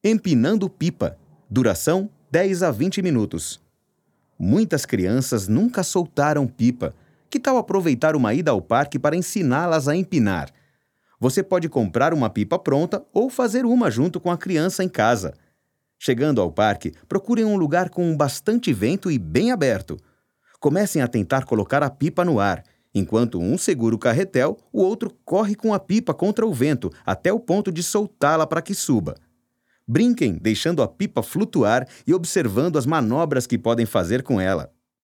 Empinando pipa. Duração 10 a 20 minutos. Muitas crianças nunca soltaram pipa. Que tal aproveitar uma ida ao parque para ensiná-las a empinar? Você pode comprar uma pipa pronta ou fazer uma junto com a criança em casa. Chegando ao parque, procurem um lugar com bastante vento e bem aberto. Comecem a tentar colocar a pipa no ar. Enquanto um segura o carretel, o outro corre com a pipa contra o vento até o ponto de soltá-la para que suba. Brinquem deixando a pipa flutuar e observando as manobras que podem fazer com ela.